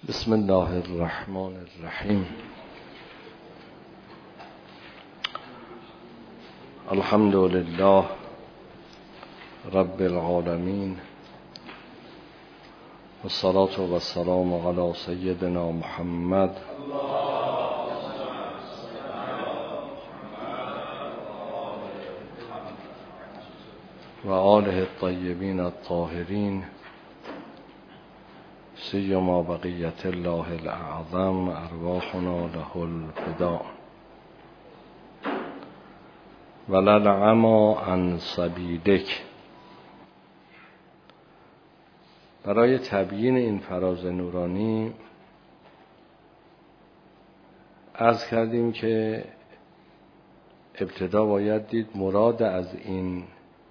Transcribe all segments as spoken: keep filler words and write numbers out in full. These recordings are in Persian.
بسم الله الرحمن الرحیم. الحمد لله رب العالمین والصلاة والسلام علی سیدنا محمد و آله الطیبین الطاهرین سیما بقیت الله الاعظم ارواحنا له الفداء وللعما عن سبیلک. برای تبیین این فراز نورانی عرض کردیم که ابتدا باید دید مراد از این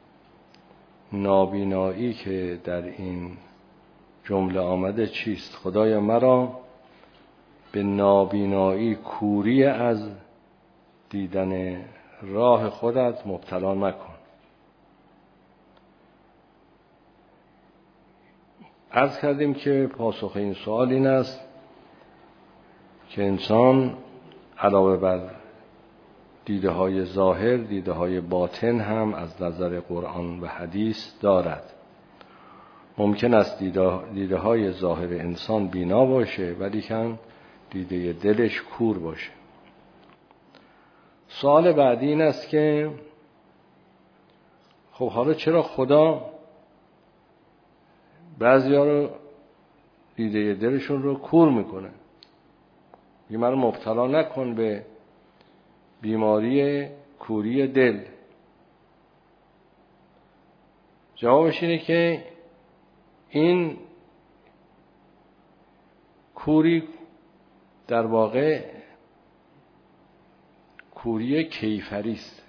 نابینایی که در این جمله آمده چیست. خدای مرا به نابینایی، کوری از دیدن راه خودت مبتلا مکن. عرض کردیم که پاسخ این سوال این است که انسان علاوه بر دیده های ظاهر، دیده های باطن هم از نظر قرآن و حدیث دارد. ممکن است دیده, دیده های ظاهر انسان بینا باشه ولی کن دیده دلش کور باشه. سوال بعدی این است که خب حالا چرا خدا بعضیا رو دیده دلشون رو کور میکنه؟ یه من رو مبتلا نکن به بیماری کوری دل. جوابش اینه که این کوری در واقع کوری کیفری است،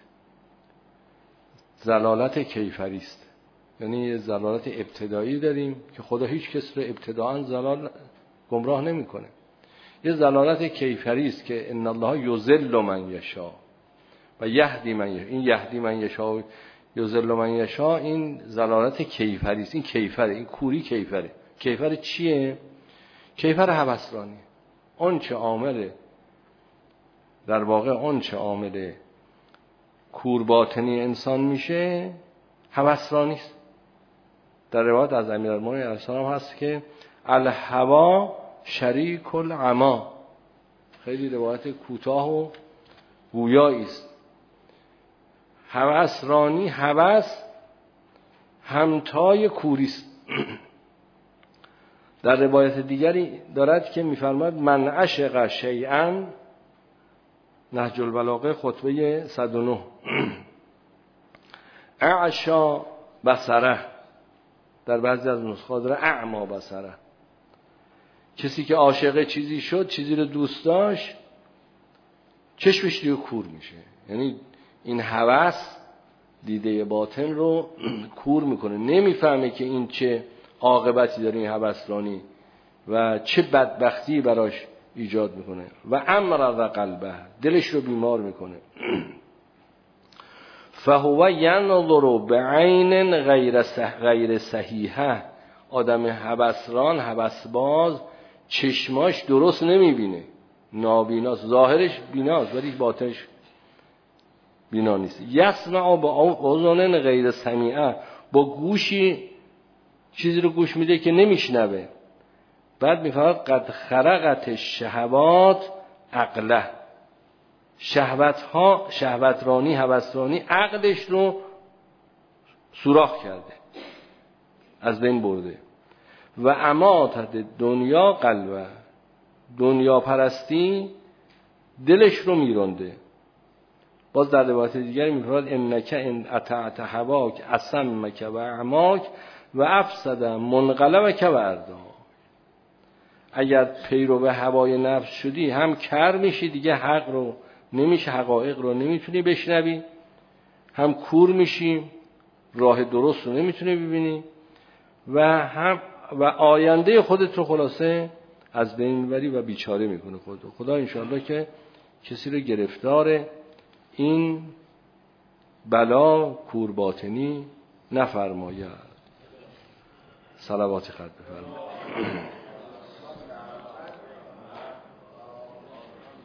ضلالت کیفری است. یعنی یه ضلالت ابتدایی داریم که خدا هیچ کس رو ابتداءً ضلال گمراه نمیکنه. یه ضلالت کیفری است که ان الله یضل من یشاء و یهدی من یشاء. این یهدی من یشاء یضل من یشاء این ضلالت کیفری است. این کیفره، این کوری کیفره. کیفر چیه؟ کیفر هوسرانی. اون چه عامل در واقع اون چه عامل کور باطنی انسان میشه هوسرانی است. در روایت از امیرالمومنین علیه السلام هست که الهوا شریک العمی. خیلی روایت کوتاه و گویایی است. هوسرانی، هوس همتای کوری است. در روایت دیگری دارد که می‌فرماید من عشق شیئا، نهج البلاغه خطبه صد و نه، اعشا بصره، در بعضی از نسخه داره اعما بصره. کسی که عاشق چیزی شد، چیزی رو دوست داشت، چشمش دیگه کور میشه. یعنی این هوس دیده باطن رو کور میکنه، نمیفهمه که این چه عاقبتی داره این هوسرانی و چه بدبختی براش ایجاد میکنه. و امرض قلبه، دلش رو بیمار میکنه. فهو ینظر بعین غیر غیر صحیحه. آدم هوسران، هوسباز، چشماش درست نمیبینه، نابیناست. ظاهرش بیناست ولی باطنش بینا نیست. یسمع با اذن غیر سمیعه، با گوشی چیزی رو گوش میده که نمیشنوه. بعد میفرماد قد خرقت الشهوات عقله. شهوت ها، شهوترانی، هوسرانی عقلش رو سوراخ کرده، از بین برده. و اماتت دنیا قلبه، دنیا پرستی دلش رو میرونده. باز در روایت دیگری میفرماید انک ان اطعت هواک اسمک و اعماک و افسد منقلبک و اردا. اگر پیرو به هوای نفس شدی هم کر میشی، دیگه حق رو نمیشه، حقایق رو نمیتونی بشنوی، هم کور میشی، راه درست رو نمیتونی ببینی و هم و آینده خودت رو خلاصه از بین میبری و بیچاره میکنه خودت. خدا انشاءالله که کسی رو گرفتار این بلا کور باطنی نفرماید. صلوات خط بفرمایید.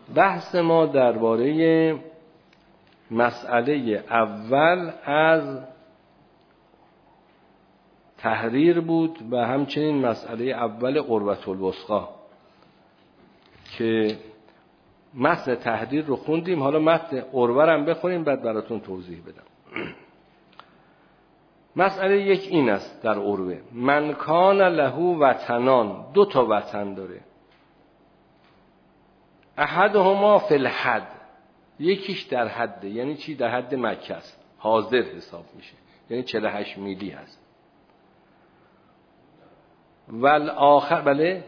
بحث ما درباره مسئله اول از تحریر بود و همچنین مسئله اول قربة الوثقی که متن تحریر رو خوندیم. حالا متن قربه رو هم بخونیم بعد براتون توضیح بدم. مسئله یک این است در قربه: من کان له وطنان، دو تا وطن داره. احدهما فی الحد، یکیش در حده. یعنی چی؟ در حد مکه است، حاضر حساب میشه، یعنی چهل و هشت میلی هست. والآخر، بله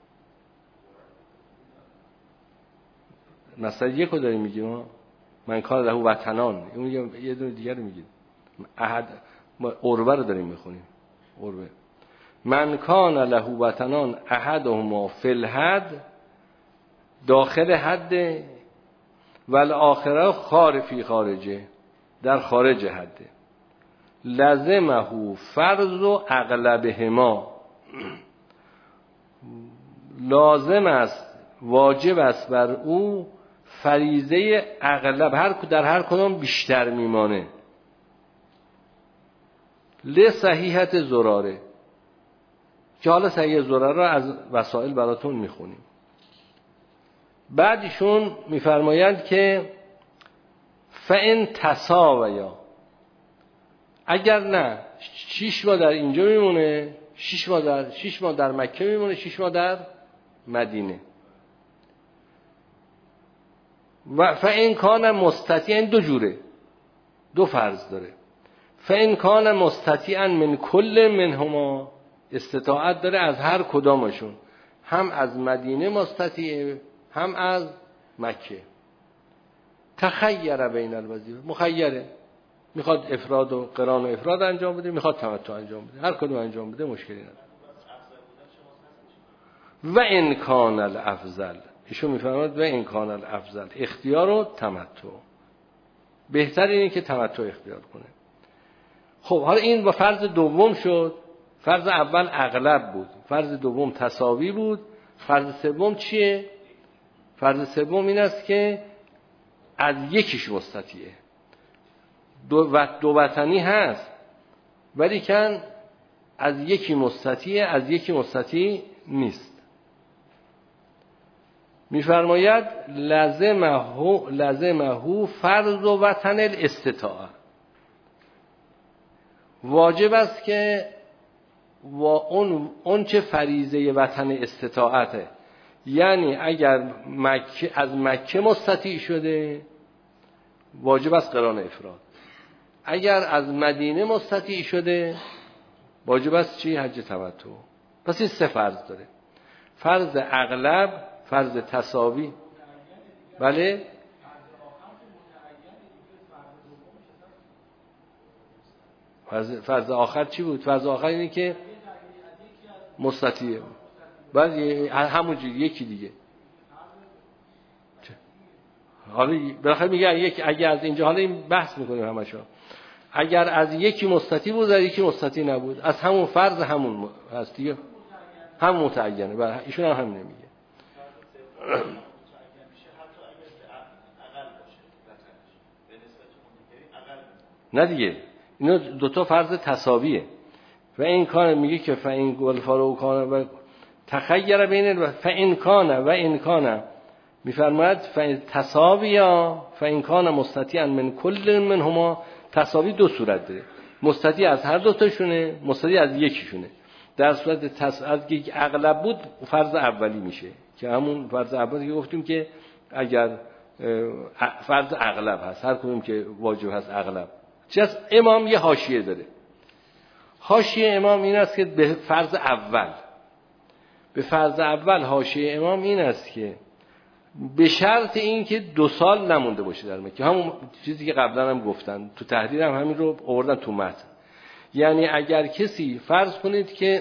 مثلا یک رو داریم میگیم ها، من کان له وطنان، اون یه دونه دیگر رو میگیم. احد قربه رو داریم میخونیم. قربه من کان له وطنان احدهما فی الحد، داخل حد، والآخره خارج فی خارجه، در خارج حد. لزمه فرض و اغلبهما، لازم است، واجب است بر او فریضه اغلب، هر در هر کدام بیشتر میمانه. لصحیحت زراره، که حالا صحیح زراره را از وسائل براتون میخونیم. بعدشون میفرمایند که فإن تساویا، اگر نه شش ماه در اینجا میمونه، شش ماه در شش ماه در مکه میمونه، شش ماه در مدینه. و فإن کان مستطیعا، دو جوره، دو فرض داره. فإن کان مستطیعا من کل منهما، استطاعت داره از هر کدامشون، هم از مدینه مستطیعه هم از مکه. تخیر بین الوظیفه، مخیره، میخواد افراد و قران و افراد انجام بده، میخواد تمتع انجام بده، هر کدوم انجام بده مشکلی نداره. و ان کان الافضل، ایشون میفرماید و ان کان الافضل، اختیار و تمتع، بهتر اینه که تمتع اختیار کنه. خب حالا این با فرض دوم شد. فرض اول اغلب بود، فرض دوم تساوی بود، فرض سوم چیه؟ فرض سوم این است که از یکیش مستطیعه، دو, و دو وطنی هست ولی کن از یکی مستطیعه، از یکی مستطیع نیست. میفرماید لازمه لازمه فرض و وطن الاستطاعه، واجب است که و اون اون چه فریضه وطن استطاعته، یعنی اگر مکه از مکه مستطیع شده واجب است قران افراد، اگر از مدینه مستطیع شده واجب است چی؟ حج تمتع. پس این سه فرض داره: فرض اغلب، فرض تساوی، بله فرض, فرض آخر چی بود؟ فرض آخر اینه که مستطیع، بعد همونجوری یکی دیگه. حالا بالاخره میگه یک، اگه از اینجا، حالا این بحث میکنیم همشو، اگر از یکی مستطیع بود از یکی مستطیع نبود، از همون فرض همون هست دیگه، هم متعینه. برای ایشون هم همین میگه. نه دیگه، اینو دوتا فرض تساویه. و این کان میگه که فإن گلفارو کان و تخیر بین و فإن کان و این کان، میفرماید فإن تساویا فإن کان مستطیعا من کل منهما. تساوی دو صورت داره، مستطیع از هر دو تاشونه، مستطیع از یکیشونه. در صورت تس... از که اغلب بود فرض اولی میشه که همون فرض اولی که گفتیم که اگر فرض اغلب هست، هر کدوم که واجب هست اغلب. چیز امام یه حاشیه داره. حاشیه امام این است که به فرض اول، به فرض اول حاشیه امام این است که به شرط این که دو سال نمونده باشه در مکه، همون چیزی که قبلا هم گفتن تو تحریر هم همین رو آوردن تو متن. یعنی اگر کسی فرض کنید که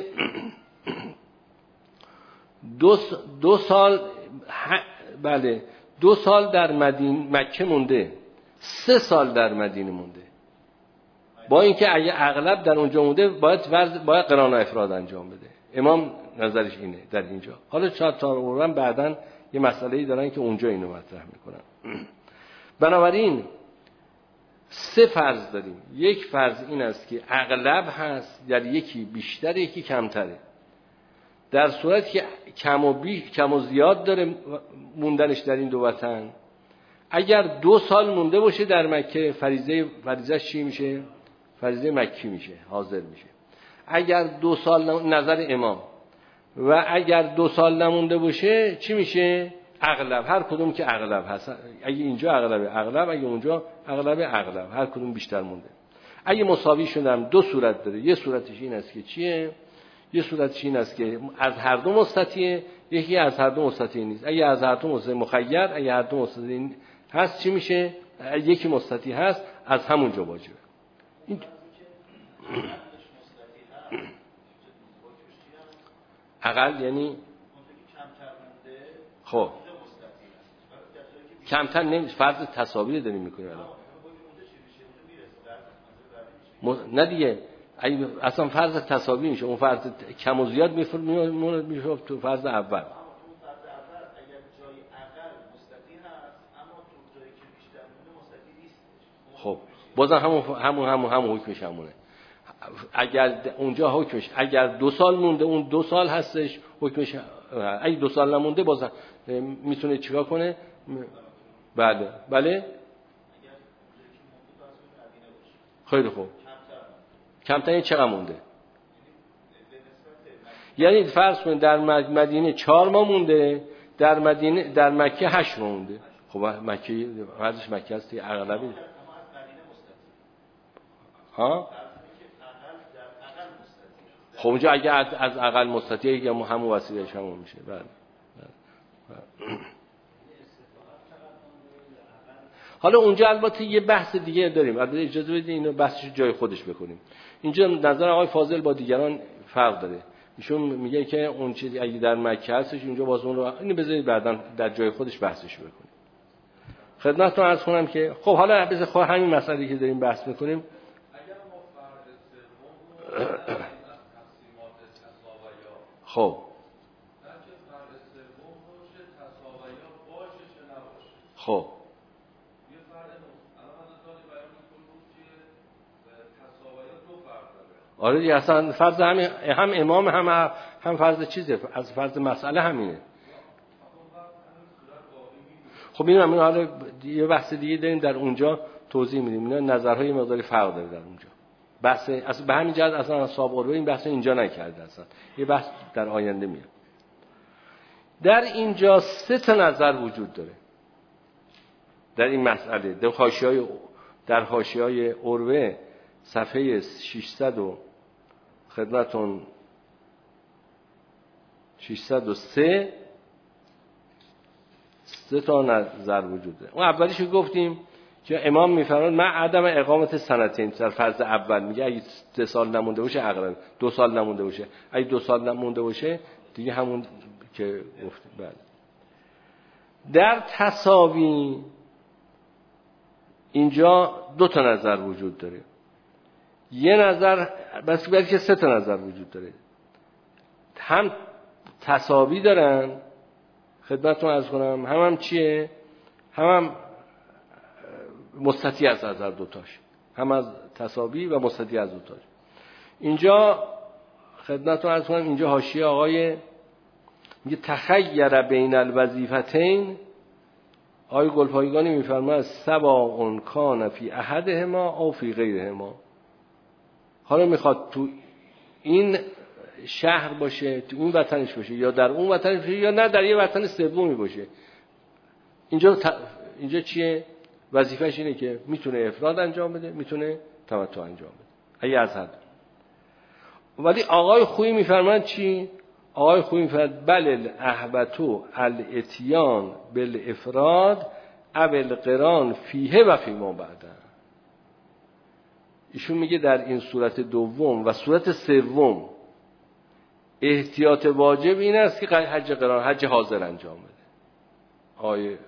دو, دو سال بله دو سال در مدینه مکه مونده، سه سال در مدینه مونده، با اینکه اگه اغلب در اونجا مونده باید فرض باید قران و افراد انجام بده. امام نظرش اینه در اینجا. حالا چهار تا قرآن بعداً یه مسئله‌ای دارن که اونجا اینو مطرح میکنن. بنابراین سه فرض داریم. یک فرض این است که اغلب هست، در یکی بیشتر یکی کمتره. در صورتی که کم و بی کم و زیاد داره موندنش در این دو وطن، اگر دو سال مونده باشه در مکه فریضه فریضه چی میشه؟ فریضه مکی میشه، حاضر میشه. اگر دو سال نظر امام و اگر دو سال نمونده باشه چی میشه؟ اغلب. هر کدوم که اغلب هست، اگه اینجا اغلبه اغلب، اگه اونجا اغلبه اغلب، هر کدوم بیشتر مونده. اگه مساوی شدن دو صورت داره. یه صورتش این است که چیه؟ یه صورتش این است که از هر دو مستطیعه، یکی از هر دو مستطیع نیست. اگه از هر دو مستطیع مخیر، اگه هر دو مستطیع هست چی میشه؟ یکی مستطیع هست از همونجا واجبه. این اقل یعنی خب کمتر نمیشه. فرض تساوی داریم میکنیم الان. نه دیگه، اصلا فرض تساوی میشه. اون فرض کم و زیاد میشه تو فرض اول. خب بازم همون همون همون همون حکمش همونه. اگر اونجا حکمش اگر دو سال مونده اون دو سال هستش حکمش. اگه دو سال نمونده بازم میتونه چیکار کنه؟ بله بله. خیلی خوب. کمتر این چقدر مونده؟ یعنی فرض کنید در مدینه چهار ماه مونده، در مدینه در مکه هشت ماه مونده. خب مکه فرضش مکه است دیگه، اغلبی. ها؟ خب اونجا اگه از اقل مستطیع یا همون وسیلهش همون میشه. بله. حالا اونجا البته یه بحث دیگه داریم. البته اجازه بدید اینو بحثش جای خودش بکنیم. اینجا نظر آقای فاضل با دیگران فرق داره. ایشون میگه که اون چیزی اگه در مکه هستش اونجا باز اون رو اینو بذارید بعداً در جای خودش بحثش بکنیم. خدمتتون عرض کنم که خب حالا بذار خود همین مسئله که داریم بحث میکنیم. خب خب آره دیگه، اصلا فرض هم هم امام هم هم فرض چیزه، از فرض مسئله همینه. خب اینو همین حالا یه بحث دیگه داریم در اونجا توضیح میدیم. اینا نظرهای مقداری فرق داره در اونجا. بحث اصلا به همین جهت اصلا اصحاب قربه این بحث اینجا نکرده، اصلا یه بحث در آینده میاد. در اینجا سه تا نظر وجود داره در این مسئله. در حاشیه‌های در حاشیه‌های قربه صفحه ششصد و خدمتون ششصد و سه سه تا نظر وجود داره. اون اولیش گفتیم که امام میفرماد من عدم اقامت سنتین در فرض اول، میگه اگه سه سال نمونده باشه اقرار، دو سال نمونده باشه، اگه دو سال نمونده باشه دیگه همون که گفتیم. بله. در تساوی اینجا دو تا نظر وجود داره. یه نظر بس بلکه سه تا نظر وجود داره. هم تساوی دارن خدمتتون عرض کنم، هم هم چیه؟ هم هم مستطیع از نظر دوتاش، هم از تساوی و مستطیع از دوتاش. اینجا خدمتتون عرض کنم اینجا حاشیه آقای میگه تخیر بین الوظیفتین، آقای گلپایگانی میفرماید سواء کان فی احدهما او فی غیرهما. حالا میخواد تو این شهر باشه، تو این وطنش باشه، یا در اون وطنش باشه، یا نه در یه وطن سومی باشه. اینجا ت... اینجا چیه؟ وظیفه‌اش اینه که میتونه افراد انجام بده، میتونه تمتع انجام بده اگه از حد. ولی آقای خویی میفرماید چی؟ آقای خویی میفرماید بل الاحبتو الاتیان بالافراد او القران فیه و فیما بعده. ایشون میگه در این صورت دوم و صورت سوم احتیاط واجب این است که حج قران، حج حاضر انجام بده. آقای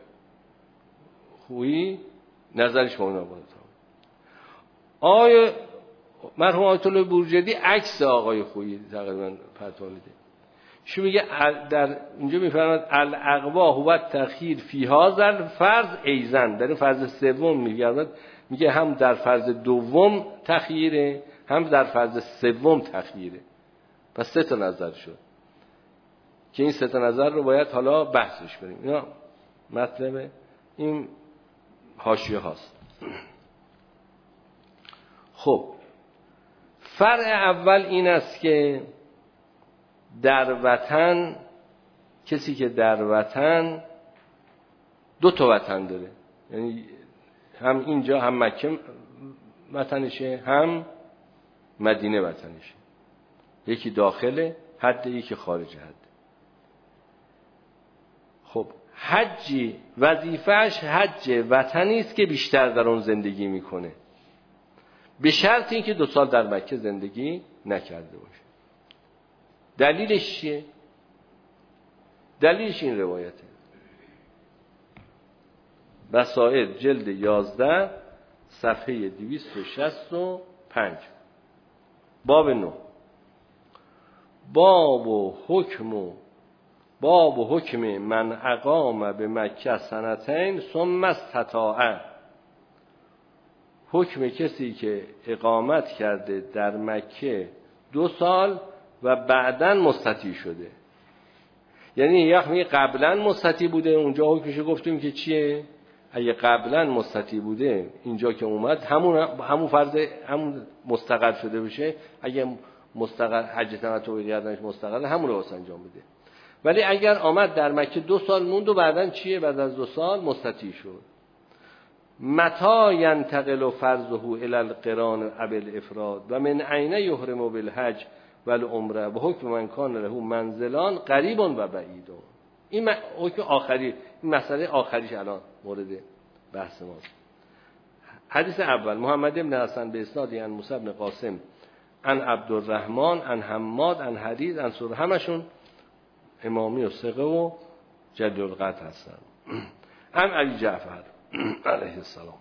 خویی نظرش با اونا بود. آقای مرحوم آیت الله بورجردی عکس آقای خویی تقریبا فتوا میده. شو میگه در اینجا میفرماد الاقوا هو التأخیر فی هذا الفرض ایزن، در فرض سوم میگه میگه هم در فرض دوم تأخیره هم در فرض سوم تأخیره. پس سه تا نظر شد که این سه تا نظر رو باید حالا بحثش کنیم. اینا مطلب این حاشیه هاست. خب فرع اول این است که در وطن، کسی که در وطن دو تا وطن داره، یعنی هم اینجا هم مکه وطنشه هم مدینه وطنشه، یکی داخل حد یکی خارج حد. خب حجی وظیفه‌اش حج وطنی است که بیشتر در اون زندگی میکنه، به شرط اینکه دو سال در مکه زندگی نکرده باشه. دلیلش چیه؟ دلیلش این روایته. بصائر جلد یازده صفحه دویست و شصت و پنج باب نو. باب و حکم و باب و حکم من اقام به مکه سنتین ثم استطاع. حکم کسی که اقامت کرده در مکه دو سال و بعداً مستطیع شده. یعنی یعنی قبلا مستطیع بوده، اونجا حکمش گفتیم که چیه؟ اگه قبلا مستطیع بوده اینجا که اومد همون همون فرض همون مستقر شده بشه. اگه مستقر حج تمتع گردنش مستقر همون رو واسه انجام بده. ولی اگر آمد در مکه دو سال موند و بعداً چیه؟ بعد از دو سال مستطیع شد. متى ينتقل فرضه الى القران اب الافراد و من عین یحرم بالحج والعمره و حکم من کان له منزلان قریب و بعید. این حکم آخری، این مسئله آخریش الان مورد بحث ماست. حدیث اول محمد بن حسن به اسناد عن موسی بن قاسم عن عبدالرحمن عن حماد عن حدیث عن سور، همشون امامی و ثقه و جلیل القدر هستن. عن علی جعفر علیه السلام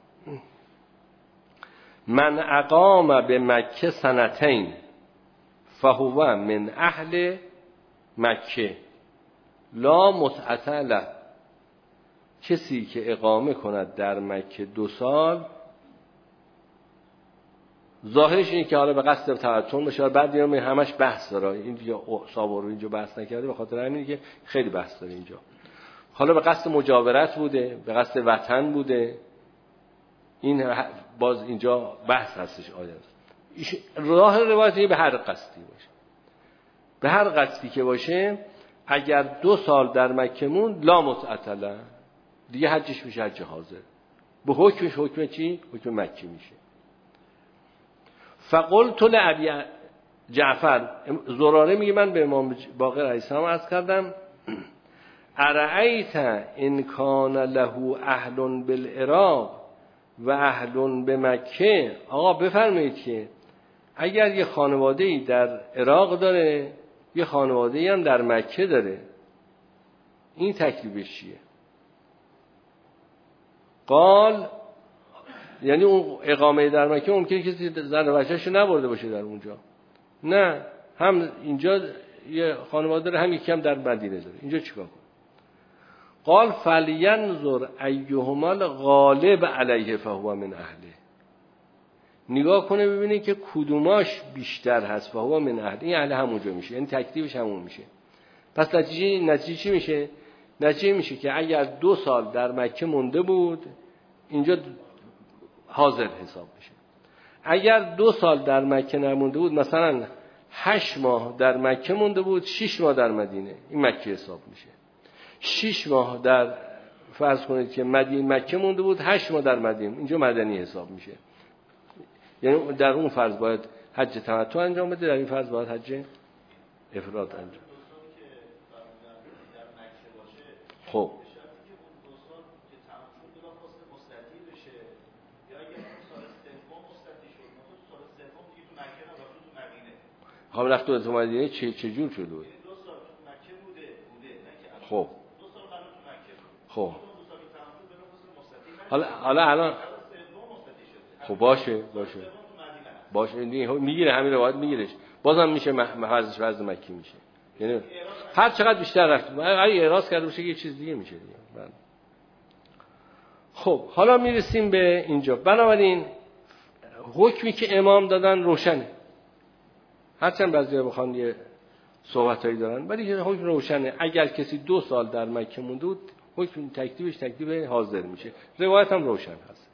من اقام به مکه سنتین فهو من اهل مکه لا متعة له. کسی که اقامه کند در مکه دو سال، ظاهرش اینه که حالا به قصد تمتع بشه. بعد میام همش بحث داره، این دیگه صابر رو اینجا بحث نکرده، به خاطر همینه که خیلی بحث داره اینجا. حالا به قصد مجاورت بوده، به قصد وطن بوده، این باز اینجا بحث هستش. آیا راه روایتی به هر قصدی باشه، به هر قصدی که باشه، اگر دو سال در مکه موند لا متعة له، دیگه حجش میشه حج حاضر، به حکمش حکم چی؟ حکم مکی میشه. فقلت لابی جعفر، زراره میگه من به امام باقر علیه السلام عرض کردم ارأیت ان کان له اهل بالعراق و اهل به مکه. آقا بفرمایید که اگر یه خانواده‌ای در عراق داره یه خانواده‌ای هم در مکه داره، این تکلیفش چیه؟ قال یعنی اون اقامه در مکه ممکنه کسی زن و بچه‌شو نبرده باشه در اونجا، نه، هم اینجا یه خانواده داره هم یکی هم در مدینه داره، اینجا چیکار کنه؟ قال فلینظر ایهما الغالب علیه فهو من اهله. نگاه کنه ببینه که کدوماش بیشتر هست، فهو من اهله، این اهل همونجا میشه، یعنی تکلیفش همون میشه. پس نتیجه نتیجه چی میشه؟ نتیجه میشه که اگر دو سال در مکه مونده بود اینجا حاضر حساب میشه. اگر دو سال در مکه نمونده بود، مثلا هشت ماه در مکه مونده بود، شش ماه در مدینه، این مکه حساب میشه. شش ماه در فرض کنید که مدینه مکه مونده بود، هشت ماه در مدینه، اینجا مدنی حساب میشه. یعنی در اون فرض باید حج تمتع انجام بده، در این فرض باید حج افراد انجام. خب خب رفت تو مدینه چه چه جور شده بود؟ دو سال تو مکه بوده بوده نه که خب دو سال قبل تو مکه بود. خب دو سال تمام به مستقیم. حالا حالا الان خب باشه باشه باشه میگیره همین روایت میگیرش، بازم میشه محفظش فرض مکی میشه. یعنی هر چقدر بیشتر رفت اگه اعراض کرده باشه یه چیز دیگه میشه دیگه. خب حالا میرسیم به اینجا. بنابراین حکمی که امام دادن روشنه، هرچند بعضیا بخوان یه صحبتایی دارن ولی حکم روشنه. اگر کسی دو سال در مکه مونده بود حکم تکلیفش تکلیف حاضر میشه. روایت هم روشن هست.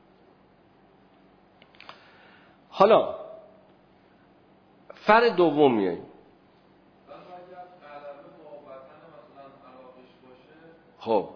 حالا فر دوم میاییم. خب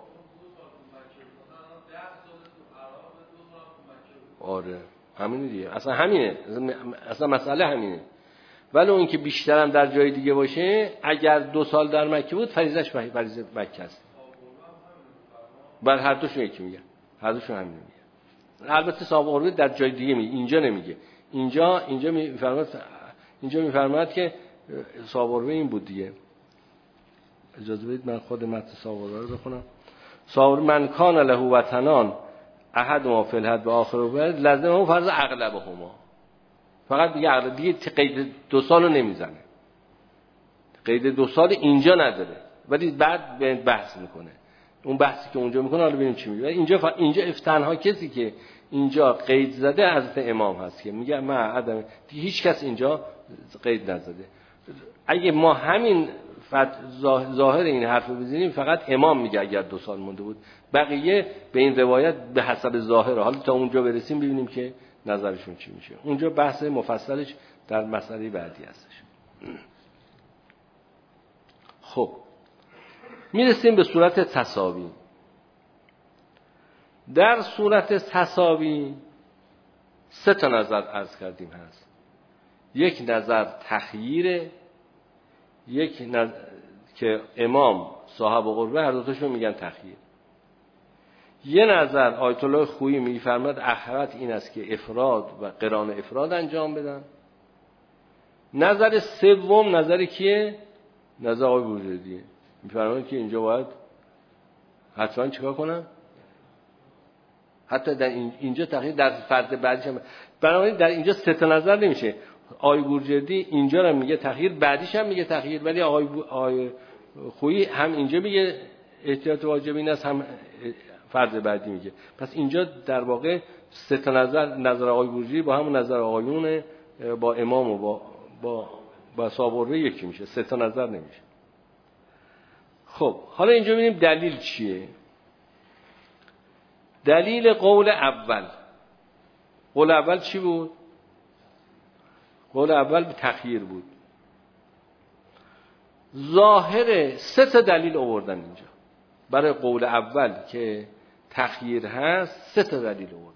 آره همینه دیگه، اصلا همینه، اصلا مسئله همینه. ولی اون که بیشترم در جای دیگه باشه، اگر دو سال در مکه بود فریضش فریضه مکه است. بر هر دوشون یکی میگه، هر دوشون همین میگه. البته صاحب قربه در جای دیگه میگه، اینجا نمیگه. اینجا اینجا میفرماد اینجا میفرماد که صاحب قربه این بود دیگه. اجازه بدید من خود متن صاحب قربه رو بخونم. صاحب من کان له وطنان احد ما فی الحد و آخر و بعد لازم هم فرض اغلبهما. فقط دیگه اغلب دیگه قید دو سالو نمیزنه. قید دو سال اینجا نداره ولی بعد بحث میکنه. اون بحثی که اونجا میکنه حالا ببینیم چی میگه. اینجا ف... اینجا افتنها کسی که اینجا قید زده حضرت امام هست که میگه ما عدم دیگه هیچ کس اینجا قید نزده. اگه ما همین فت... ظاهر این حرفو بزنیم فقط امام میگه اگر دو سال مونده بود، بقیه به این روایت به حسب ظاهره. حالا تا اونجا برسیم ببینیم که نظرشون چی میشه. اونجا بحث مفصلش در مسئله بعدی هستش. خب میرسیم به صورت تساوی. در صورت تساوی سه تا نظر عرض کردیم هست. یک نظر تخییره، یک نظر که امام صاحب قربه هر دوتاشون میگن تخییر. یه نظر آیت الله خویی میفرماد احرت این است که افراد و قران افراد انجام بدن. نظر سوم نظری کیه؟ نظر آقای بوجردیه. میفرماد که اینجا باید حتما چیکار کنن؟ حتی در اینجا تغییر در فرد بعدیش هم. بنابراین در اینجا سه تا نظر نمیشه. آقای بوجردی اینجا رو میگه تغییر، بعدیش هم میگه تغییر، ولی آقای بو... آقای خویی هم اینجا میگه احتیاط واجب این است، هم فرض بعدی میگه. پس اینجا در واقع سه تا نظر، نظر آقای بوجردی با همون نظر آقایون با امام و با با با صابره یکی میشه، سه تا نظر نمیشه. خب حالا اینجا ببینیم دلیل چیه. دلیل قول اول. قول اول چی بود؟ قول اول به تخییر بود. ظاهر سه تا دلیل آوردن اینجا برای قول اول که تخییر هست. سه تا دلیل آوردن.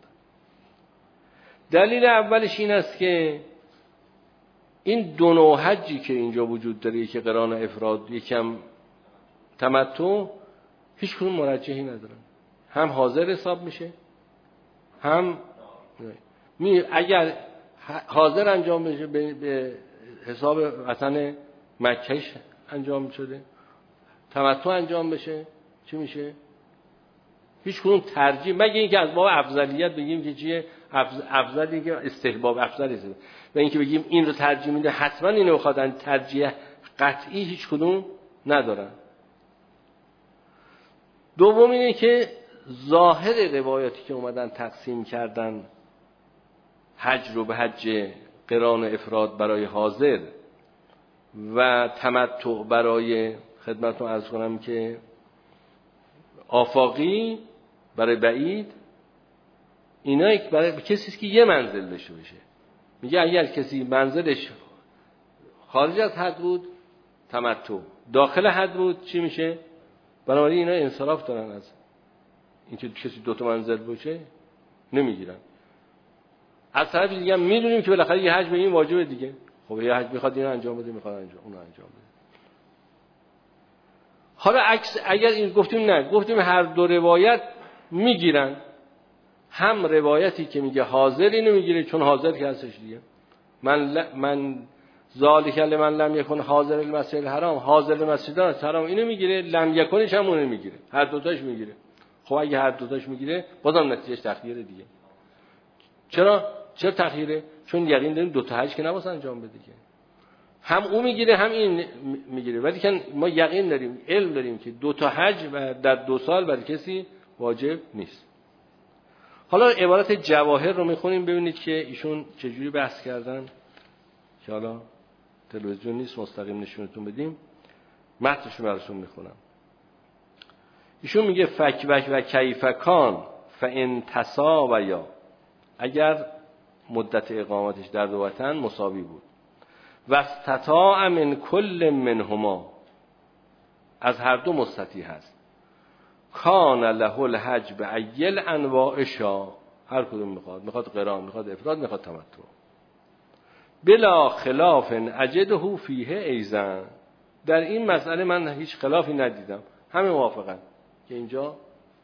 دلیل اولش این است که این دو نوع حجی که اینجا وجود داره که قران افراد یکم تمتع، هیچ کدوم مرجحی ندارن. هم حاضر حساب میشه هم می اگر حاضر انجام بشه به حساب وطن مکهش انجام شده، تمتع انجام بشه چی میشه؟ هیچ کدوم ترجیح، مگه اینکه از باب افضلیت بگیم که چیه افضلی که استحباب افضلی است و اینکه بگیم این رو ترجیح میده حتما اینو بخوادن، ترجیح قطعی هیچ کدوم ندارن. دوم اینه که ظاهر روایاتی که اومدن تقسیم کردن حج رو به حج قران افراد برای حاضر و تمتع برای خدمتتون عرض کنم که آفاقی برای بعید، اینا یک برای کسی که یه منزل داشته باشه. میگه اگر کسی منزلش خارج از حد بود تمتع، داخل حد بود چی میشه؟ بنابراین اینا انصراف دارن از اینکه کسی دو تا منزل باشه نمیگیرن. از طرف دیگه میدونیم که بالاخره یه حج به این واجبه دیگه. خب یه حج میخواد اینو انجام بده، میخواد انجام اونو انجام بده. حالا عکس اگر این گفتیم نه، گفتیم هر دو روایت میگیرن. هم روایتی که میگه حاضر اینو میگیره چون حاضر که هستش دیگه. من ل... من ذالک لمن لم یکن حاضر المسجد الحرام، حاضر مسجد الحرام اینو میگیره، لم یکنش هم اونو میگیره، هر دوتاش میگیره. خب اگه هر دوتاش میگیره بازم نتیجهش تخییره دیگه. چرا چرا تخییره؟ چون یقین داریم دو تا حج که نباید انجام بده دیگه. هم او میگیره هم این میگیره، ولی که ما یقین داریم، علم داریم که دو تا حج و در دو سال برای کسی واجب نیست. حالا عبارت جواهر رو میخونیم ببینید که ایشون چجوری بحث کردن، که حالا تلویزیون نیست مستقیم نشونتون بدیم، متنش رو براتون میخونم. ایشون میگه فک وک و کیفکان فان تساویا، اگر مدت اقامتش در دو وطن مساوی بود، و استطاع من کل منهما، از هر دو مستطیع هست، کان له الحج به ایل انواعشا، هر کدوم میخواد، میخواد قران، میخواد افراد، میخواد تمتع، بلا خلاف اجده فیه ایزن. در این مسئله من هیچ خلافی ندیدم، همه موافقن که اینجا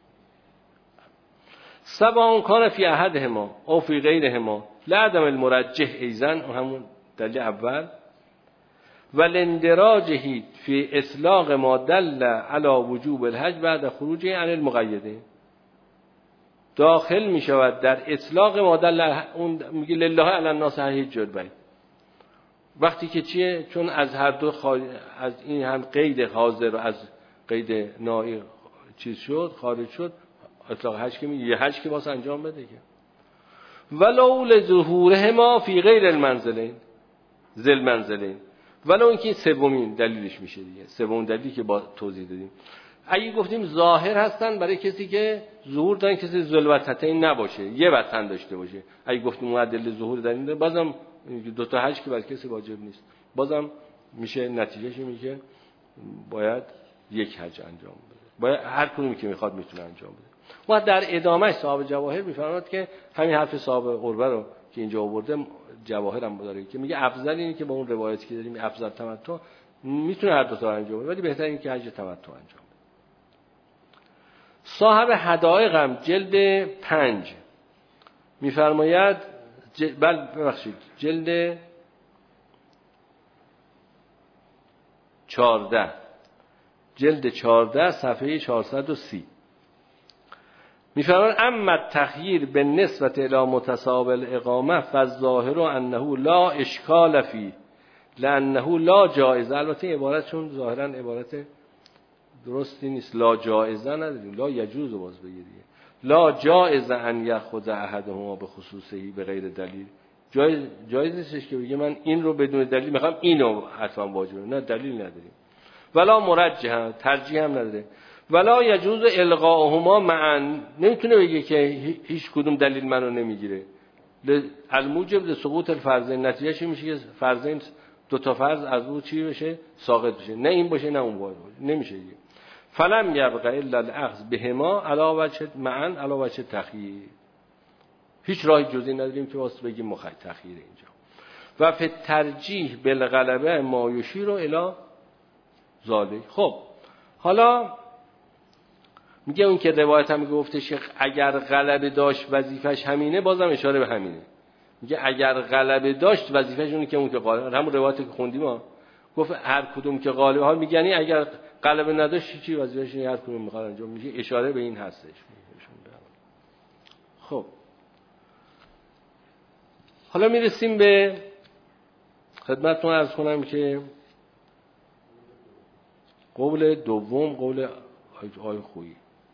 سواء کان فی احدهما او فی غیرهما لعدم المرجح ایزن، همون دلیل اول، والاندراجه فی اطلاق ما دل علی وجوب الحج بعد خروجه عن المقیده، داخل می شود در اطلاق ما دل، اون میگه لله علی الناس حج البیت، وقتی که چیه؟ چون از هر دو خارج، از این هم قید حاضر و از قید نائی چیز شد، خارج شد، اطلاق حج که میگه یه حج که واسه انجام بده که ولو لظهورهما فی غیر المنزلین ذل منزلین، ولو اینکه سومین دلیلش میشه دیگه، سومین دلیلی که با توضیح دادیم. اگه گفتیم ظاهر هستن برای کسی که ظهور دارن، کسی ذوالوطنین نباشه، یه وطن داشته باشه، اگه گفتیم معدل ظهور در این بازم دو تا حج که برای کسی واجب نیست، بازم میشه نتیجهش میشه باید یک حج انجام بده، باید هر کدومی که میخواد میتونه انجام بده. و در ادامه صاحب جواهر میفرماد که همین حرف صاحب قربه رو که اینجا آورده جواهر هم داره که میگه افضل اینه که با اون روایتی که داریم افضل تمتع، میتونه هر دو تا انجام بده ولی بهتره این که حج تمتع انجام بده. صاحب حدائق هم جلد پنج میفرماید ج... بل ببخشید جلد چارده جلد چارده صفحه چهارصد و سی میفرماید اما التخییر بالنسبة الی متساوی الاقامه فالظاهر انه لا اشکال فی لانه لا جائز. البته عبارتشون ظاهرا عبارت درستی نیست، لا جائزه نداریم، لا یجوز باز بگیریه، لا جائز ان یاخذ احدهما به خصوصه به غیر دلیل، جایز جایز نیستش که بگه من این رو بدون دلیل میخوام اینو حتما واجبه، نه دلیل نداریم. ولا مرجح، ترجیح هم نداره. ولا یجوز الغاءهما معا، نمیتونه بگه که هیچ کدوم دلیل منو نمیگیره. الموجب لسقوط الفرضین، نتیجهش میشه که فرضین دو تا فرض از او چی بشه؟ ساقط بشه، نه این باشه نه اون باشه، نمیشه دیگه. فلم یبقى الا الاخذ بهما علی وجه معا علی وجه تخییر، هیچ راه جزئی نداریم که واسه بگیم مخاطب تخییر اینجا. و فی ترجیح بالغلبه ما یشیر الی ذالک. خب حالا میگه اون که روایت هم گفته شیخ اگر غلبه داشت وظیفش همینه، بازم اشاره به همینه، میگه اگر غلبه داشت وظیفش اونه که اون که غالب، همون روایتی که خوندیم ما گفت هر کدوم که غالب ها میگن اگر غلبه نداشت چی وظیفش هر کدوم میخواد انجام میشه، اشاره به این هستش. خب حالا میرسیم به خدمتتون عرض کنم که قول دوم، قول آقای خویی.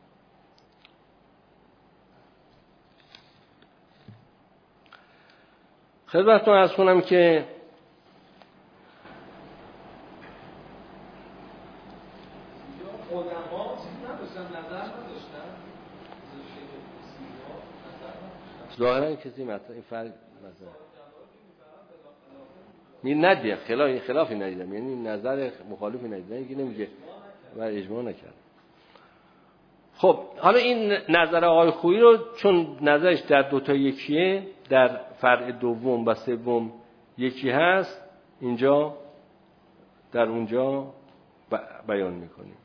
خدمتتون عرض کنم که ظاهرا کسی مثلا این فرق مثلا می ندیه خلاف خلافی ندیدم، یعنی نظر مخالفی ندیدم، یعنی نمیگه و اجماع نکرد. خب حالا این نظر آقای خویی رو چون نظرش در دو تا یکیه، در فرع دوم و سوم یکی هست، اینجا در اونجا بیان میکنیم.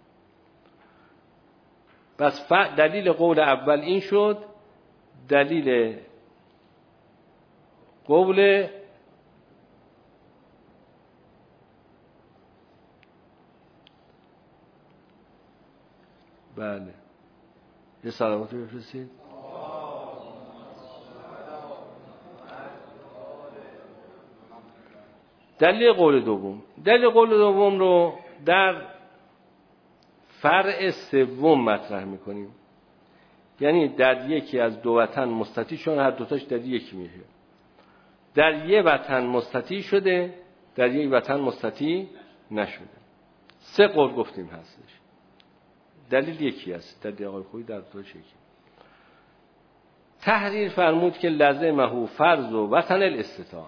بس دلیل قول اول این شد، دلیل قول بله یه سلامتی بفرستید. دلیل قول دوم، دلیل قول دوم رو در فرع سوم مطرح میکنیم. یعنی در یکی از دو وطن مستطیع، چون هر دوتاش در یکی میشه، در یک وطن مستطیع شده، در یک وطن مستطیع نشده. سه قول گفتیم هستش. دلیل یکی است، دلیل آقای خویی در دوتاش یکی. تحریر فرمود که لزمه فرض و وطن الاستطاعه.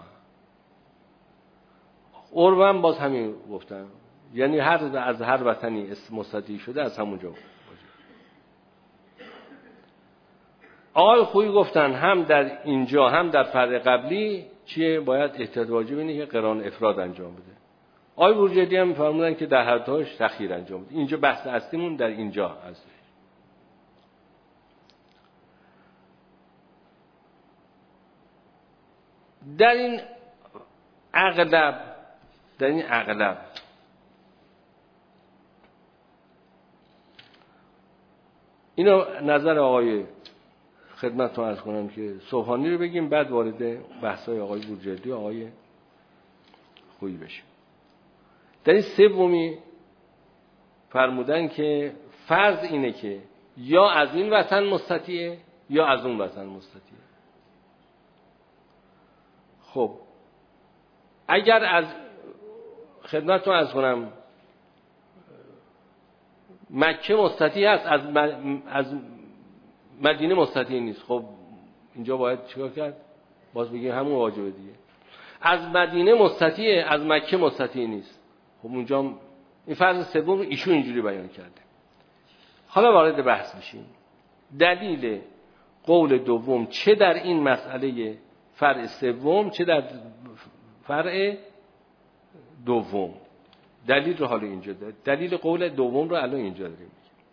اروم باز همین گفتن، یعنی هر از هر وطنی مستطیع شده از همونجا باشه. آقای خویی گفتن هم در اینجا هم در فرع قبلی چیه؟ باید احتیاط واجب اینه که قران افراد انجام بده. آقای بورجردی هم فرمودن که در هر دوش تخییر انجام بده. اینجا بحث اصلیمون در اینجا هست. در این اغلب در این اغلب اینو نظر آقای خدمتتون عرض کنم که سبحانی رو بگیم، بعد وارد بحث‌های آقای بورجردی و آقای خویی بشیم. در این سومی فرمودن که فرض اینه که یا از این وطن مستطیعه یا از اون وطن مستطیعه. خب اگر از خدمتتون عرض کنم مکه مستطیع هست، از از مدینه مستطیع نیست، خب اینجا باید چیکار کرد؟ باز بگیم همون واجبه دیگه. از مدینه مستطیع، از مکه مستطیع نیست، خب اونجا این فرض سوم رو ایشون اینجوری بیان کرده. حالا وارد بحث میشیم. دلیل قول دوم چه در این مسئله فرع سوم چه در فرع دوم، دلیل رو حالا اینجا داره. دلیل قول دوم رو الان اینجا داریم.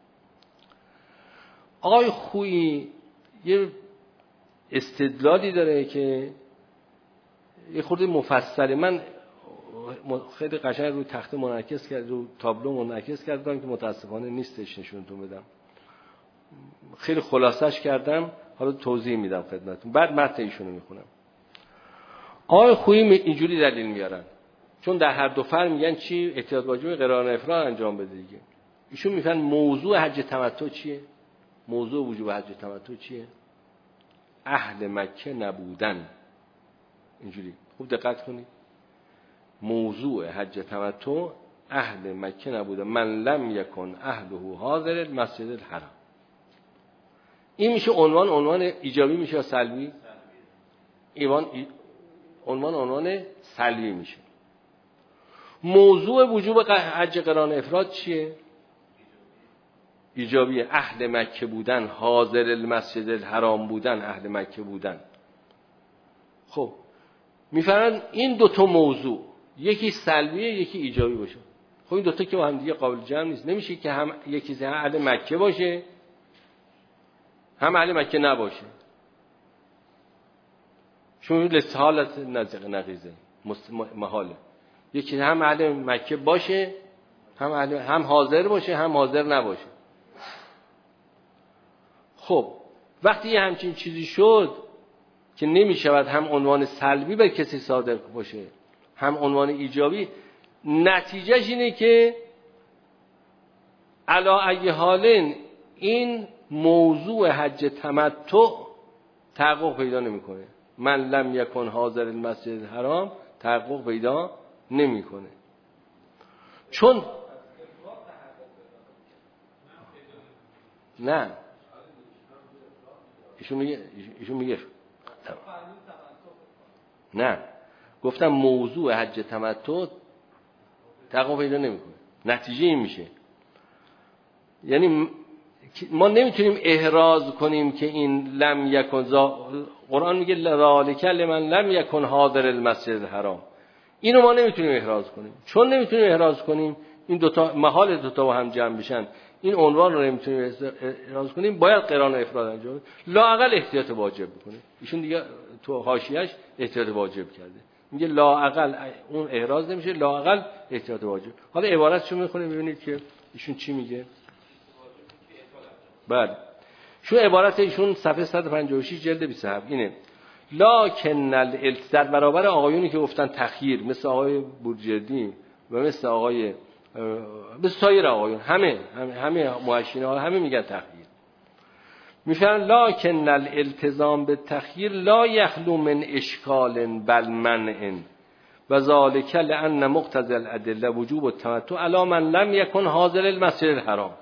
آقای خویی یه استدلالی داره که یه خورده مفصله. من خیلی قشنگ روی تخته منعکس کرد، رو تابلو منعکس کردم که متاسفانه نیستش نشونتون بدم. خیلی خلاصش کردم، حالا توضیح میدم خدمتتون، بعد متن ایشونو میخونم. آقای خویی اینجوری دلیل میارن، چون در هر دو فرع میگن چی؟ احتیاط واجب قران افراد انجام بده دیگه. ایشون میگن موضوع حج تمتع چیه؟ موضوع وجوب حج تمتع چیه؟ اهل مکه نبودن. اینجوری خوب دقت کنید. موضوع حج تمتع اهل مکه نبودن. من لم یکن اهله حاضر المسجد الحرام. این میشه عنوان عنوان ایجابی میشه یا سلبی؟ ایوان عنوان عنوان سلبی میشه. موضوع وجوب حج قران افراد چیه؟ ایجابیه. اهل مکه بودن، حاضر المسجد الحرام بودن، اهل مکه بودن. خب میفرمایند این دوتا موضوع یکی سلبیه یکی ایجابی باشه. خب این دوتا که با هم دیگه قابل جمع نیست. نمیشه که هم یکی اهل مکه باشه هم اهل مکه نباشه. چون لسهالت نزق نقیزه محاله. یکی هم اهل مکه باشه هم اهل هم حاضر باشه هم حاضر نباشه. خب وقتی یه همچین چیزی شد که نمیشود هم عنوان سلبی به کسی صادر باشه هم عنوان ایجابی، نتیجهش اینه که علا ای حالن این موضوع حج تمتع تحقق پیدا نمیکنه. من لم یکن حاضر المسجد الحرام تحقق پیدا نمیکنه. چون نه ایشون میگه ایشون میگه نه گفتم موضوع حج تمتع تحقق پیدا نمیکنه. نتیجه این میشه، یعنی ما نمیتونیم احراز کنیم که این لم یکن زا... قرآن میگه ذالک لمن لم یکن حاضر المسجد الحرام. اینو ما نمیتونیم احراز کنیم. چون نمیتونیم احراز کنیم این دوتا محال دوتا با هم جمع بشن، این عنوان رو نمیتونیم احراز کنیم، باید قران افراد انجام بده. لااقل احتیاط واجب بکنه. ایشون دیگه تو حاشیه‌اش احتیاط واجب کرده، میگه لااقل اون احراز نمیشه، لااقل احتیاط واجب. حالا عبارتشو میخونیم ببینید که ایشون چی میگه. بله شو عبارت ایشون صفحه صد و پنجاه و شش جلد بیست و هفت اینه: لکن الالت در برابر آقایونی که گفتن تخییر، مثل آقای بورجردی و مثل آقای مثل سایر آقایون، همه همه, همه محشین ها همه میگن تخییر. میفرمایند لکن الالتزام به تخییر لا یخلو من اشکال بل منع و ذالک لان مقتضی الادله وجوب التمتع علی من لم یکن حاضر المسجد الحرام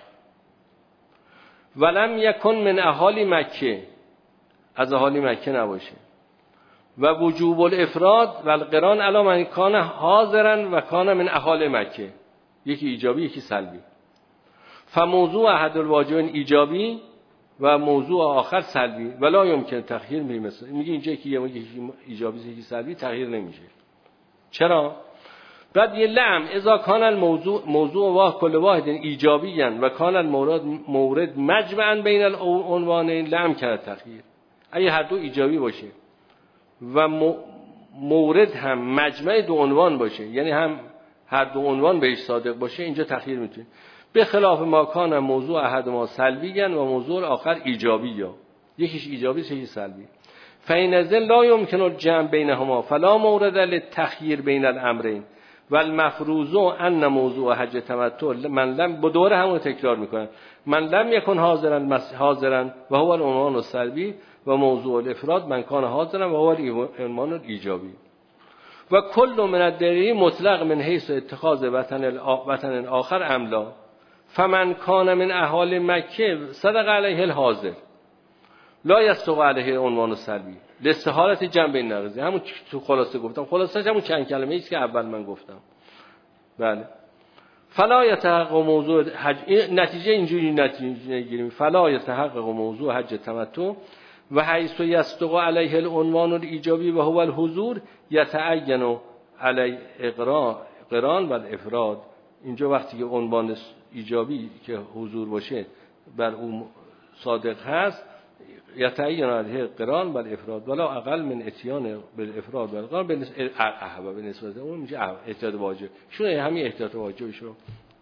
ولم یکن من اهالی مکه، از اهالی مکه نباشه، و وجوب الافراد و القران علی من کان حاضرا و کان من اهالی مکه، یکی ایجابی یکی سلبی. فموضوع احد الواجبین ایجابی و موضوع آخر سلبی ولا یمکن تخییر میمثل. میگه اینجا که یکی ایجابی یکی سلبی تغییر نمیشه. چرا؟ بعد یه لم اذا کان الموضوع موضوع واحد کل واحد ایجابی و کان المورد مورد مجمعا بین العنوانین لم کرد تخییر. اگه هر دو ایجابی باشه و مورد هم مجمع دو عنوان باشه، یعنی هم هر دو عنوان بهش صادق باشه، اینجا تخییر میتونه. به خلاف ما کان موضوع احد ما سلبی و موضوع آخر ایجابی، یا یکیش ایجابی یکی سلبی. فإن ذل لا يمكن الجمع بينهما فلا مورد للتخيير بين الامرين والمفروض ان موضوع حج تمتع من لم بدور همون تکرار میکنن من لم يكن حاضرا حاضرا و هو العنوان السلبي و موضوع الافراد من كان حاضرا و هو العنوان الايجابي و كل من الدلیل مطلق من حيث اتخاذ وطن وطن آخر املا فمن كان من اهالی مکه صدق علیه الحاضر لا یستوی علیه عنوان سلبی لاستحالت جمع بین نقضی. همون تو خلاصه گفتم، خلاصش همون چند کلمه ایست که اول من گفتم. بله. فلا یتحقق موضوع حج، نتیجه اینجوری نتیجه گیریم فلا یتحقق موضوع حج تمتع و حیث یستوی علیه العنوان الایجابی و هو الحضور یتعین علی قران و الافراد. اینجا وقتی که عنوان ایجابی که حضور باشه بر اون صادق هست یتعین علیه قران و الافراد ولا اقل من اتیان بالافراد و القران به نسبت اون میشه احتیاط واجب. شون همین احتیاط واجبش رو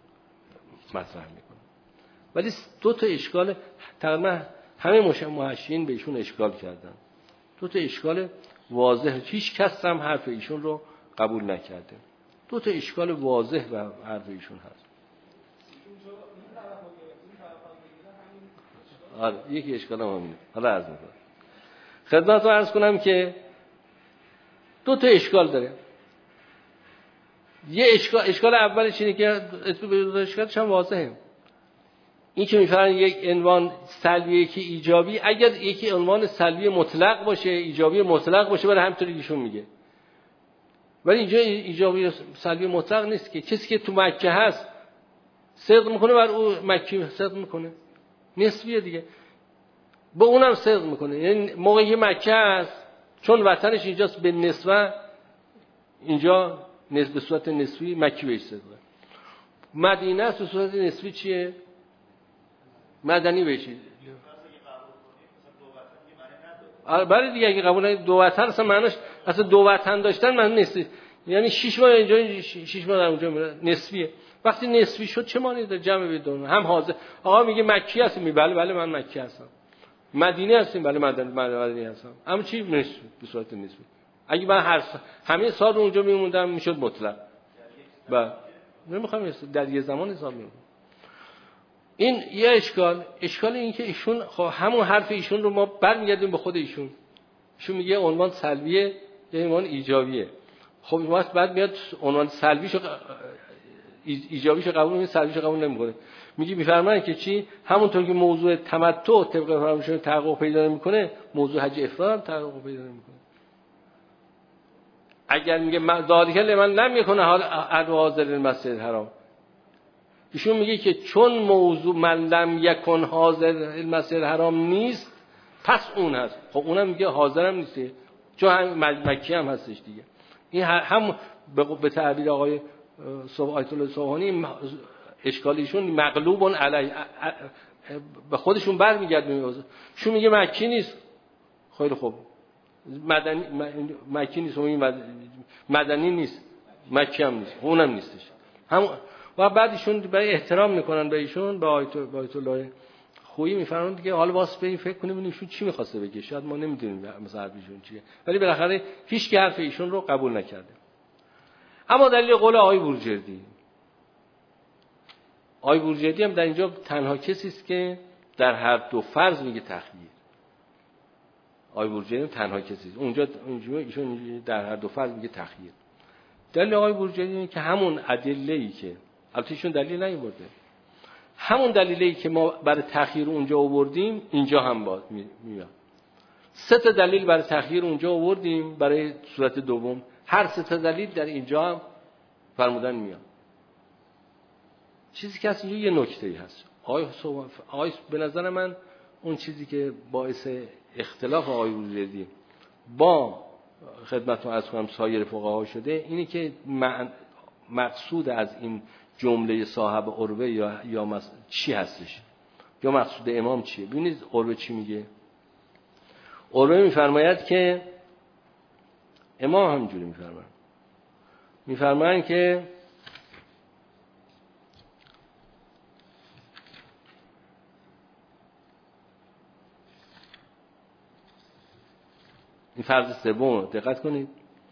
مطرح میکنه. ولی دو تا اشکال تقریبا همه محشین به ایشون اشکال کردن. دو تا اشکال واضح، هیچ کس هم حرف ایشون رو قبول نکرده. دو تا اشکال واضح و حرف ایشون هست. آره یکی اشکال هم همینه. حالا عرض میکنم خدمت رو عرض کنم که دو تا اشکال داره. یه اشکال اشکال اولش اینه که اسم به دو تا اشکالش هم واضحه. این که میفرمایند یک عنوان سلبی یکی ایجابی، اگر یکی عنوان سلبی مطلق باشه ایجابی مطلق باشه برای همینطوری ایشون میگه. ولی اینجا ایجابی سلبی مطلق نیست که کسی که تو مکه هست صدق میکنه بر او مکی صدق میکنه، نسبیه دیگه، با اونم صدق میکنه. یعنی موقعی مکه هست چون وطنش اینجاست به نسبت اینجا به صورت نسبی مکی بهش صدقه. مدینه است به صورت نسبی چیه؟ مدنی بهش. برای دیگه اگه قبول نکنید دو وطن اصلا معناش اصلا دو وطن داشتن معنی نیست. یعنی شش ماه اینجا شش ماه اونجا نسبیه. وقتی نسبی شد چه معنی داره؟ جمع بدون هم حاضر. آقا میگه مکی هستم، می بله بله من مکی هستم. مدینه هستم، بله مدنی مدنی هستم. اما چی نسبی به صورت نسبی. اگه من هر همه سال اونجا میموندم میشد مطلق. بله نمیخوام در یه زمان حساب میمونم. این یه اشکال. اشکال این که ایشون خب همون حرف ایشون رو ما برمیگردیم به خود ایشون. ایشون میگه عنوان سلبیه یا عنوان ایجابیه. خب وقت بعد میاد عنوان سلبیشو ایجابیشو قبول میکنه، سلبیشو قبول نمیکنه. میگه میفرمایند که چی؟ همونطور که موضوع تمتع طبق فرمایشون تحقق پیدا نمیکنه، موضوع حج افراد هم تحقق پیدا نمیکنه. اگر میگه ذالک لمن لم یکن حاضر المسجد الحرام، ایشون میگه که چون موضوع من لم یکن حاضر المسجد الحرام نیست پس اون هست. خب اونم میگه حاضرم نیست چون هم مکی هم هستش دیگه. این هم به تعبیر آقای آیت الله سوهانی اشکال ایشون مغلوب علی به خودشون برمیگرده. شون میگه مکی نیست، خیلی خوب مدنی مکی نیست، مدنی نیست، مکی هم نیست، اونم نیستش. هم و بعدشون برای احترام میکنن به ایشون، به آیت الله خویی میفرمایند که حالا واسه بریم فکر کنیم ببینیم ایشون چی می‌خواسته بگه، شاید ما نمی‌دونیم مثلا حرفشون چیه، ولی بالاخره هیچ کی حرف ایشون رو قبول نکرده. اما دلیل قول آقای بورجردی، آقای بورجردی هم در اینجا تنها کسی است که در هر دو فرض میگه تخییر. آقای بورجردی تنها کسی است اونجا اونجا ایشون در هر دو فرض میگه تخییر. دلیل آقای بورجردی اینه که همون ادله‌ای که البته ایشون دلیل نیاورده، همون دلیلی که ما برای تخییر اونجا آوردیم اینجا هم باید میاد. سه تا دلیل برای تخییر اونجا آوردیم، برای صورت دوم هر سه تا دلیل در اینجا هم فرمودن میاد. چیزی که هست اینجا یه نکته‌ای هست. آقای آقای به نظر من اون چیزی که باعث اختلاف آقای بورجردی با خدمتتون عرض کنم سایر فقها شده اینه که مقصود از این جمله صاحب عروه یا یا مس... چی هستش، یا مقصود امام چیه. ببینید عروه چی میگه. عروه میفرماید که امام همینجوری میفرماید میفرمایند که این فرض سوم دقت کنید.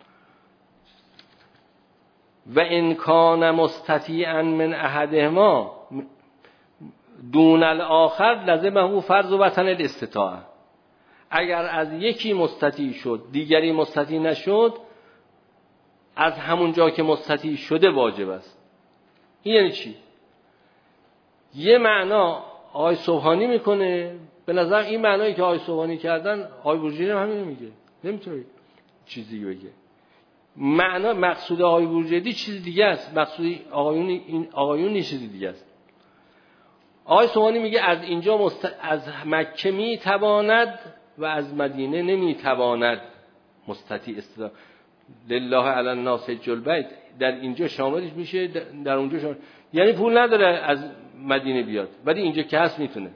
و ان کان مستطیعا من احدهما دون الاخر لزمه فرض وطن الاستطاعه. اگر از یکی مستطیع شد دیگری مستطیع نشد، از همون جا که مستطیع شده واجب است. این یعنی چی؟ یه معنا آقای سبحانی میکنه، به نظر این معنایی که آقای سبحانی کردن آقای بورجردی هم همین میگه، نمیتونه چیزی بگه. معنا مقصود آقای بورجردی چیز دیگه است، مقصود آقایون این آقایون چیز دیگه است. آقای سبحانی میگه از اینجا مست... از مکه میتواند و از مدینه نمیتواند مستطیع استطاع لله علی الناس حج البیت در اینجا شاملش میشه، در اونجا شامل، یعنی پول نداره از مدینه بیاد ولی اینجا که هست میتونه.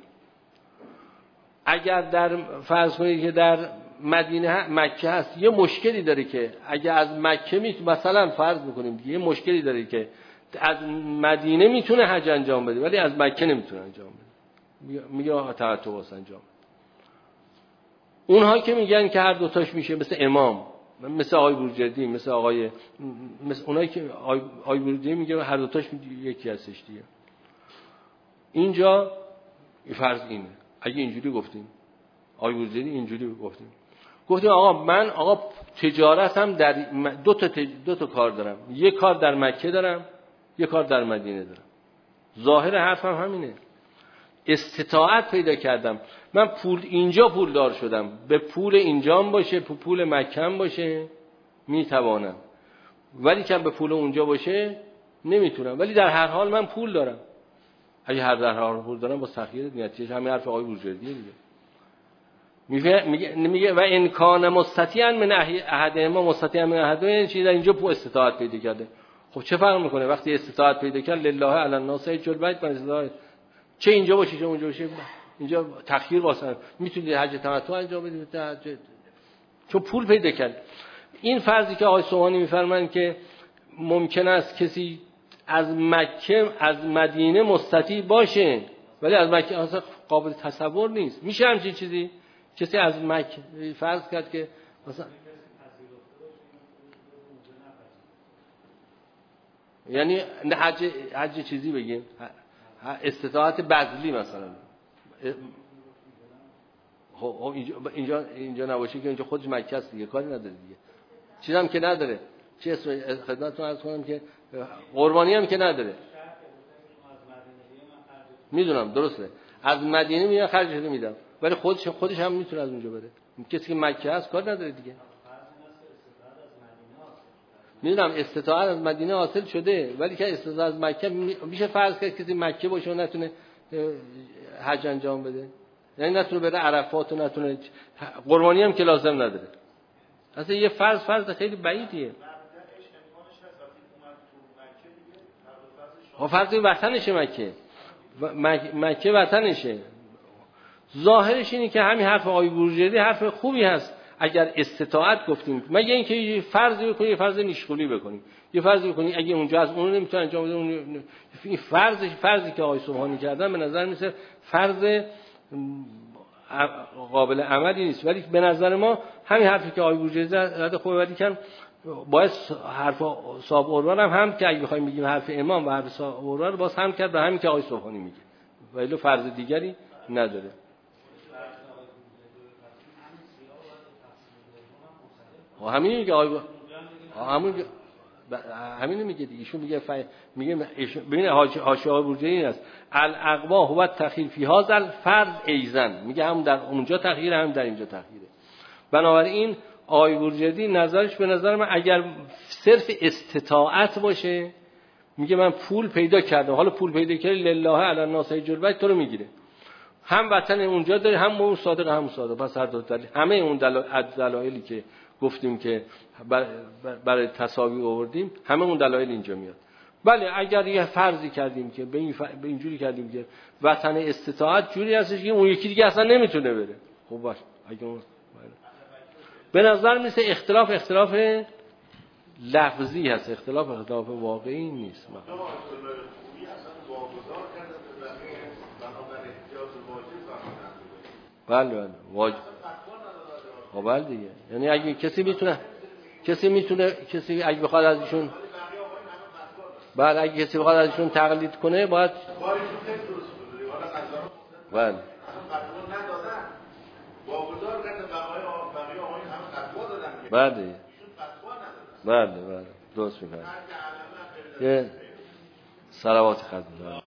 اگر در فرض کنید که در مدینه مکه هست یه مشکلی داره که اگر از مکه میتونه مثلا فرض میکنیم دیگه، یه مشکلی داره که از مدینه میتونه حج انجام بده ولی از مکه نمیتونه انجام بده، میگه تمتع واسه انجام. اونها که میگن که هر دوتاش میشه، مثل امام، مثل آقای بورجردی، مثل آقای مثل اونایی که آقای بورجردی میگه هر دوتاش یکی هستش دیگه. اینجا فرض اینه، اگه اینجوری گفتیم آقای بورجردی اینجوری گفتیم گفتیم آقا من آقا تجارتم در دو تا تج... دو تا کار دارم، یک کار در مکه دارم، یک کار در مدینه دارم. ظاهر حرفم هم همینه. استطاعت پیدا کردم، من پول اینجا پول دار شدم، به پول اینجام باشه، به پول مکه هم باشه میتوانم، ولی که به پول اونجا باشه نمیتونم، ولی در هر حال من پول دارم. اگه هر در حال پول دارم با سخیرت نیتیش همین حرف آقای بورجردی دیگه. میگه میگه و ان کان مستطیعا من احدهما مستطیعا من احدهما، یعنی چی؟ در اینجا پول استطاعت پیدا کرده. خب چه فرق میکنه وقتی استطاعت پیدا کرد لله علی الناس حج البیت، من چه اینجا باشه چه اونجا باشه، اینجا تخییر واسه میتونید حج تمتع انجام بدید حج، چون پول پیدا کرد. این فرضی که آقای سبحانی میفرمایند که ممکن است کسی از مکه از مدینه مستطیع باشه ولی از مکه اصلا قابل تصور نیست. میشه همچین چیزی؟ کسی از مکه فرض کرد که مثلا یعنی حج حج چیزی بگیم استطاعت بذلی مثلا، خب اینجا اینجا نباشه که اینجا خودش مکه است دیگه، کاری نداره دیگه، چیزی هم که نداره. چه خدمتتون عرض کنم که قربانی هم که نداره. میدونم درسته، از مدینه میاد خرجش میدم ولی خودش خودش هم میتونه از اونجا بره. کسی که مکه است کار نداره دیگه. میدونم استطاعت از مدینه حاصل شده ولی که استطاعت از مکه میشه فرض کرد کسی مکه باشه و نتونه حج انجام بده، یعنی نتونه بره عرفات و نتونه قربانی هم که لازم نداره. اصلا یه فرض فرض خیلی بعیدیه. ها فرض وطنشه مکه، مکه وطنشه. ظاهرش اینه که همین حرف آقای بورجردی حرف خوبی هست اگر استطاعت گفتیم، مگه اینکه یه فرضی بکنیم، یه فرض نیشخولی بکنیم، یه فرضی بکنیم اگه اونجا از اون نمیتونه انجام بده، این فرض فرضی که آقای سبحانی کردن به نظر میسه فرض قابل عملی نیست. ولی به نظر ما همین حرفی که آقای بورجری زد خوبه، ولی کن باید حرف صاحب اروار هم هم که اگه بخوایم بگیم حرف امام و حرف صاحب اروار باز هم کرد به همین که آقای صبحانی میگه، ولی فرض دیگری نداره. همین میگه آقای همون همین میگه دیگه، ایشون میگه ف... میگه ببین حاشیه آقای بورجری این است الاقوا هو التخییر فی هذا الفرض ایزن، میگه هم در اونجا تخییر هم در اینجا تخییره. بنابراین آقای بورجری نظرش به نظر من اگر صرف استطاعت باشه، میگه من پول پیدا کردم، حالا پول پیدا کردی لله علی الناس حج البیت تو رو میگیره، هم وطن اونجا داری هم اون صادق هم صادق، پس هر دو دلیل همه اون دلایلی که گفتیم که برای تساوی آوردیم همه اون دلایل اینجا میاد. بله اگر یه فرضی کردیم که به این ف... به اینجوری کردیم که وطن استطاعت جوری هستش که اون یکی دیگه اصلا نمیتونه بره، خب باشه اگه اون به نظر میسه اختلاف اختلاف لفظی هست، اختلاف اختلاف واقعی نیست. بله بله واجب. خب بله دیگه، یعنی اگه کسی میتونه کسی میتونه کسی اگه بخواد از ایشون بعد اگه کسی بخواد از ایشون تقلید کنه باید بله بله بله بله درست می‌فرمایید. یه صلوات خدمت